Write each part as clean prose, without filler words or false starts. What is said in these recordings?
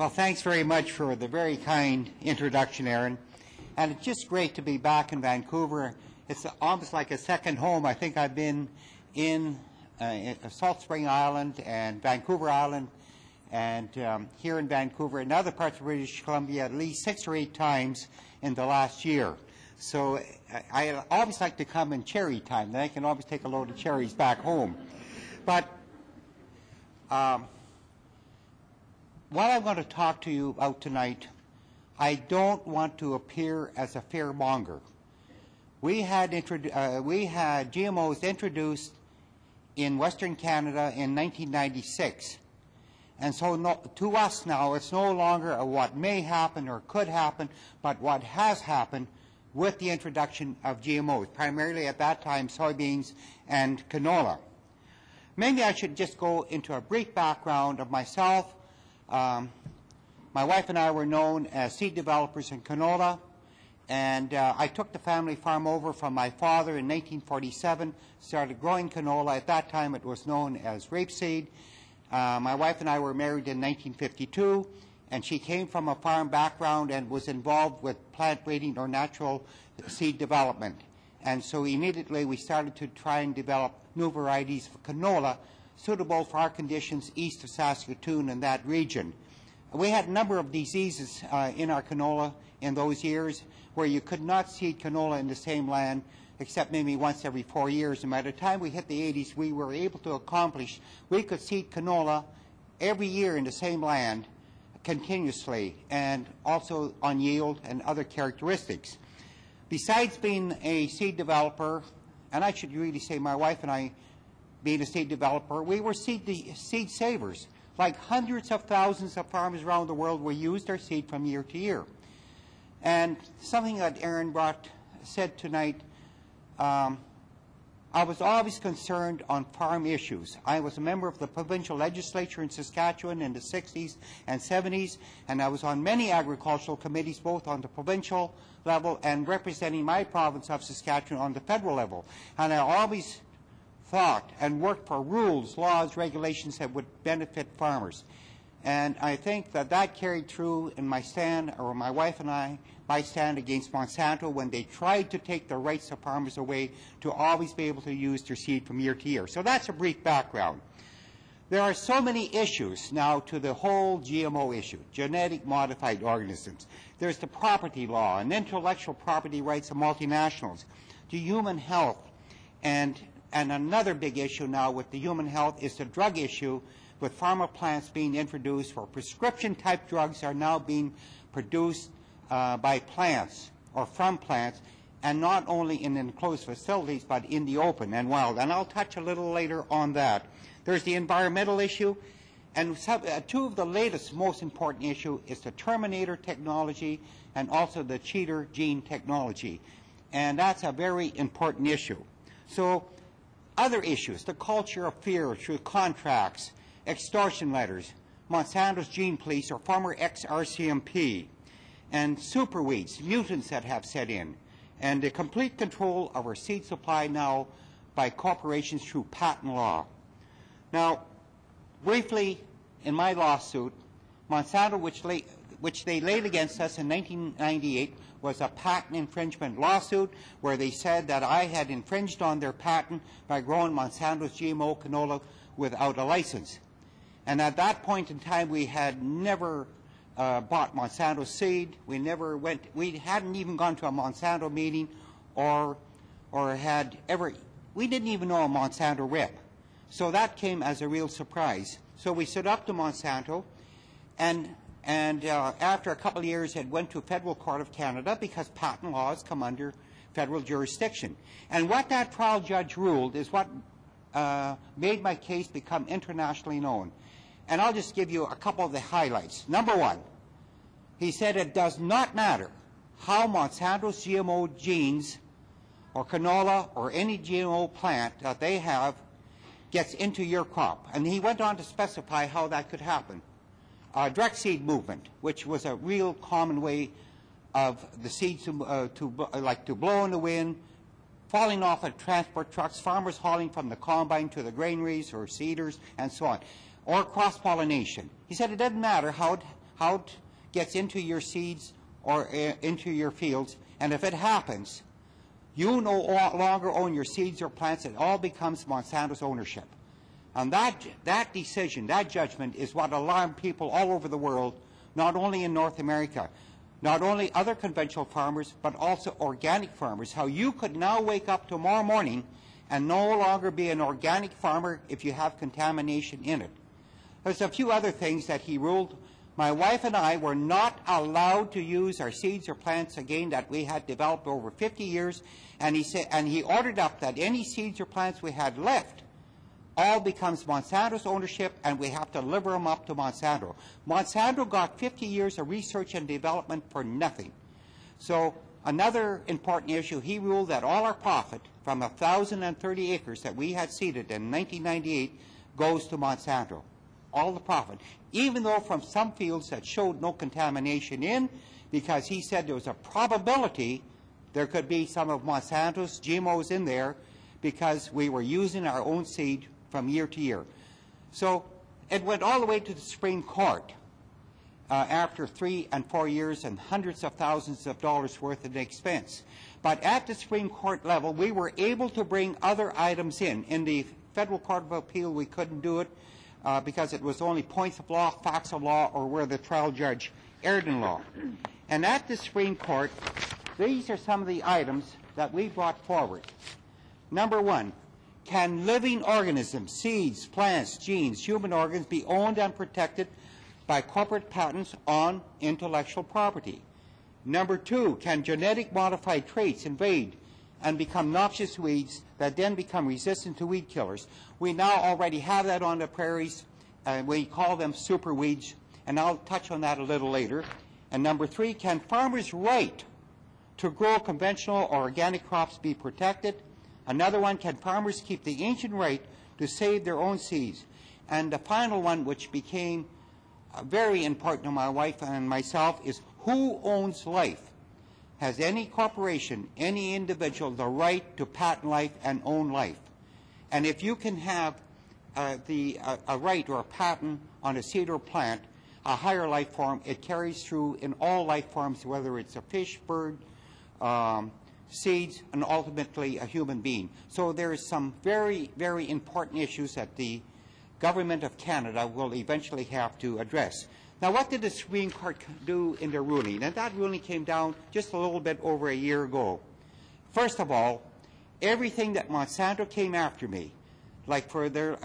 Well, thanks very much for the very kind introduction, Aaron. And it's just great to be back in Vancouver. It's almost like a second home. I think I've been in Salt Spring Island and Vancouver Island and here in Vancouver and other parts of British Columbia at least 6 or 8 times in the last year. So I always like to come in cherry time. Then I can always take a load of cherries back home. But what I'm going to talk to you about tonight, I don't want to appear as a fearmonger. We had GMOs introduced in Western Canada in 1996. And so to us now, it's no longer a what may happen or could happen, but what has happened with the introduction of GMOs, primarily at that time soybeans and canola. Maybe I should just go into a brief background of myself. My wife and I were known as seed developers in canola, and I took the family farm over from my father in 1947, started growing canola. At that time it was known as rapeseed. My wife and I were married in 1952, and she came from a farm background and was involved with plant breeding or natural seed development. And so immediately we started to try and develop new varieties of canola suitable for our conditions east of Saskatoon and that region. We had a number of diseases in our canola in those years where you could not seed canola in the same land except maybe once every 4 years. And by the time we hit the 80s, we were able to accomplish, we could seed canola every year in the same land continuously and also on yield and other characteristics. Besides being a seed developer, and I should really say my wife and I being a seed developer, we were seed savers. Like hundreds of thousands of farmers around the world, we used our seed from year to year. And something that Aaron said tonight, I was always concerned on farm issues. I was a member of the provincial legislature in Saskatchewan in the 60s and 70s, and I was on many agricultural committees, both on the provincial level and representing my province of Saskatchewan on the federal level. And I always thought and worked for rules, laws, regulations that would benefit farmers. And I think that that carried through in my stand, or my wife and I, my stand against Monsanto when they tried to take the rights of farmers away to always be able to use their seed from year to year. So that's a brief background. There are so many issues now to the whole GMO issue, genetic modified organisms. There's the property law and intellectual property rights of multinationals, to human health, and another big issue now with the human health is the drug issue, with pharma plants being introduced for prescription-type drugs are now being produced by plants or from plants, and not only in enclosed facilities, but in the open and wild. And I'll touch a little later on that. There's the environmental issue, and two of the latest most important issue is the Terminator technology and also the cheater gene technology. And that's a very important issue. So other issues, the culture of fear through contracts, extortion letters, Monsanto's gene police or former ex-RCMP, and superweeds, mutants that have set in, and the complete control of our seed supply now by corporations through patent law. Now, briefly, in my lawsuit, Monsanto, which they laid against us in 1998, was a patent infringement lawsuit where they said that I had infringed on their patent by growing Monsanto's GMO canola without a license. And at that point in time, we had never bought Monsanto seed. We hadn't even gone to a Monsanto meeting or we didn't even know a Monsanto rep. So that came as a real surprise. So we stood up to Monsanto, and after a couple of years it went to Federal Court of Canada because patent laws come under federal jurisdiction. And what that trial judge ruled is what made my case become internationally known. And I'll just give you a couple of the highlights. Number one, he said it does not matter how Monsanto's GMO genes or canola or any GMO plant that they have gets into your crop. And he went on to specify how that could happen. Direct seed movement, which was a real common way of the seeds to blow in the wind, falling off of transport trucks, farmers hauling from the combine to the granaries or seeders, and so on, or cross-pollination. He said it doesn't matter how how it gets into your seeds or into your fields, and if it happens, you no longer own your seeds or plants. It all becomes Monsanto's ownership. And that decision, that judgment, is what alarmed people all over the world, not only in North America, not only other conventional farmers, but also organic farmers, how you could now wake up tomorrow morning and no longer be an organic farmer if you have contamination in it. There's a few other things that he ruled. My wife and I were not allowed to use our seeds or plants again that we had developed over 50 years, and he ordered up that any seeds or plants we had left all becomes Monsanto's ownership, and we have to deliver them up to Monsanto. Monsanto got 50 years of research and development for nothing. So another important issue, he ruled that all our profit from 1,030 acres that we had seeded in 1998 goes to Monsanto. All the profit, even though from some fields that showed no contamination in, because he said there was a probability there could be some of Monsanto's GMOs in there because we were using our own seed from year to year. So it went all the way to the Supreme Court after 3 and 4 years and hundreds of thousands of dollars worth of expense. But at the Supreme Court level, we were able to bring other items in. In the Federal Court of Appeal, we couldn't do it because it was only points of law, facts of law, or where the trial judge erred in law. And at the Supreme Court, these are some of the items that we brought forward. Number one, can living organisms, seeds, plants, genes, human organs be owned and protected by corporate patents on intellectual property? Number two, can genetic modified traits invade and become noxious weeds that then become resistant to weed killers? We now already have that on the prairies, and we call them super weeds, and I'll touch on that a little later. And number three, can farmers' right to grow conventional or organic crops be protected? Another one, can farmers keep the ancient right to save their own seeds? And the final one, which became very important to my wife and myself, is who owns life? Has any corporation, any individual, the right to patent life and own life? And if you can have a right or a patent on a seed or plant, a higher life form, it carries through in all life forms, whether it's a fish, bird, seeds, and ultimately a human being. So there is some very, very important issues that the Government of Canada will eventually have to address. Now, what did the Supreme Court do in their ruling? And that ruling came down just a little bit over a year ago. First of all, everything that Monsanto came after me, like for their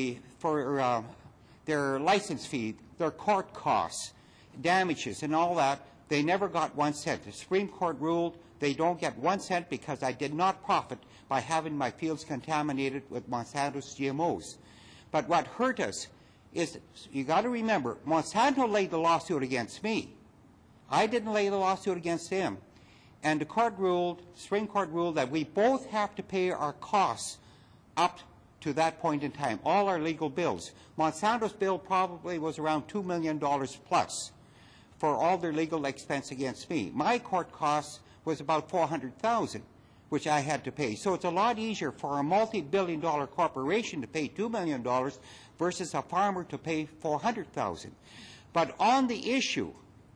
license fee, their court costs, damages, and all that, they never got 1 cent. The Supreme Court ruled they don't get 1 cent because I did not profit by having my fields contaminated with Monsanto's GMOs. But what hurt us is, you got to remember, Monsanto laid the lawsuit against me. I didn't lay the lawsuit against them. And the Supreme Court ruled that we both have to pay our costs up to that point in time, all our legal bills. Monsanto's bill probably was around $2 million plus for all their legal expense against me. My court costs was about $400,000, which I had to pay. So it's a lot easier for a multi-billion-dollar corporation to pay $2 million versus a farmer to pay $400,000. But on the issue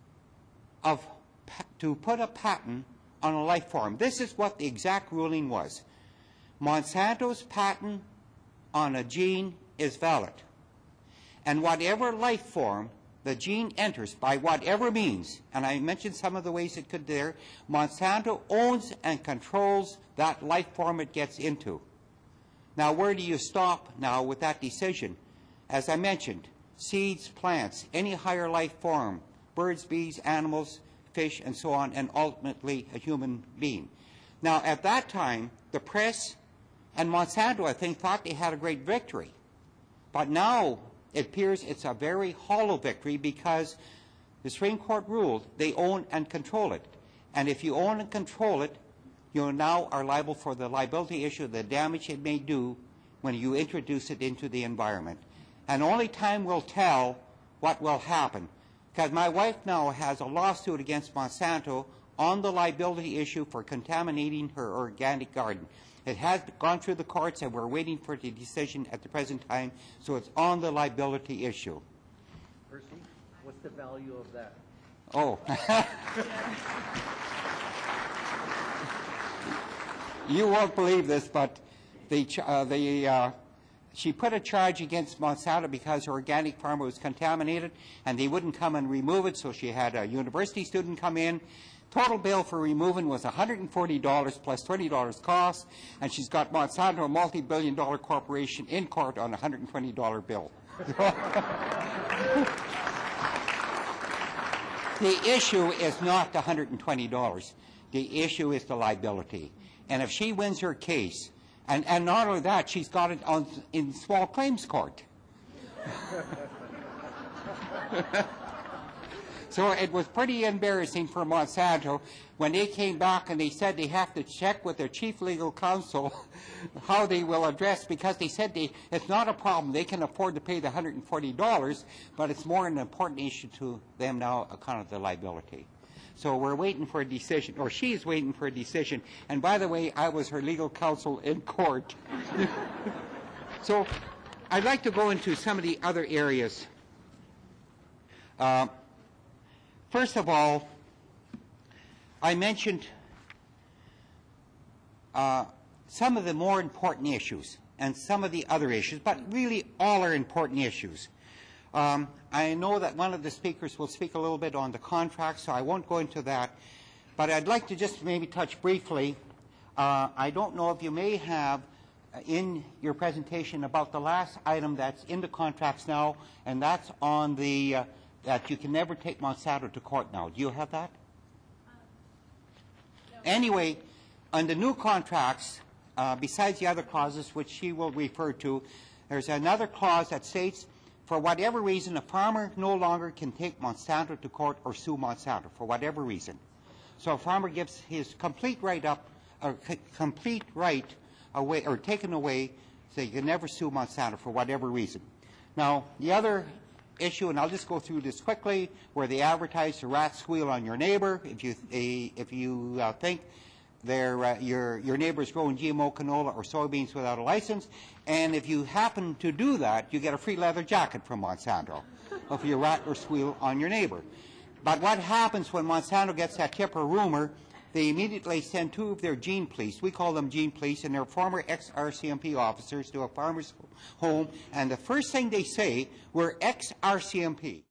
of to put a patent on a life form, this is what the exact ruling was. Monsanto's patent on a gene is valid. And whatever life form the gene enters by whatever means, and I mentioned some of the ways it could there, Monsanto owns and controls that life form it gets into. Now, where do you stop now with that decision? As I mentioned, seeds, plants, any higher life form, birds, bees, animals, fish, and so on, and ultimately a human being. Now, at that time, the press and Monsanto, I think, thought they had a great victory. But now it appears it's a very hollow victory because the Supreme Court ruled they own and control it. And if you own and control it, you now are liable for the liability issue, the damage it may do when you introduce it into the environment. And only time will tell what will happen. Because my wife now has a lawsuit against Monsanto on the liability issue for contaminating her organic garden. It has gone through the courts, and we're waiting for the decision at the present time, so it's on the liability issue. Percy, what's the value of that? Oh. You won't believe this, but she put a charge against Monsanto because her organic farm was contaminated, and they wouldn't come and remove it, so she had a university student come in. Total bill for removing was $140 plus $20 cost, and she's got Monsanto, a multi-billion-dollar corporation, in court on a $120 bill. The issue is not the $120. The issue is the liability. And if she wins her case, and not only that, she's got it in small claims court. So it was pretty embarrassing for Monsanto when they came back and they said they have to check with their chief legal counsel how they will address, because they said it's not a problem. They can afford to pay the $140, but it's more an important issue to them now, account of the liability. So we're waiting for a decision, or she's waiting for a decision. And by the way, I was her legal counsel in court. So I'd like to go into some of the other areas. First of all, I mentioned some of the more important issues and some of the other issues, but really all are important issues. I know that one of the speakers will speak a little bit on the contract, so I won't go into that. But I'd like to just maybe touch briefly. I don't know if you may have in your presentation about the last item that's in the contracts now, and that's on the that you can never take Monsanto to court now. Do you have that? No. Anyway, on the new contracts, besides the other clauses which she will refer to, there's another clause that states, for whatever reason, a farmer no longer can take Monsanto to court or sue Monsanto for whatever reason. So a farmer gives his complete right up, or complete right away, or taken away, so you can never sue Monsanto for whatever reason. Now, the other issue, and I'll just go through this quickly, where they advertise the rat squeal on your neighbor. If you think your neighbor is growing GMO canola or soybeans without a license, and if you happen to do that, you get a free leather jacket from Monsanto if you rat or squeal on your neighbor. But what happens when Monsanto gets that tip or rumor, they immediately send two of their gene police, we call them gene police, and they're former ex-RCMP officers to a farmer's home, and the first thing they say, we're ex-RCMP.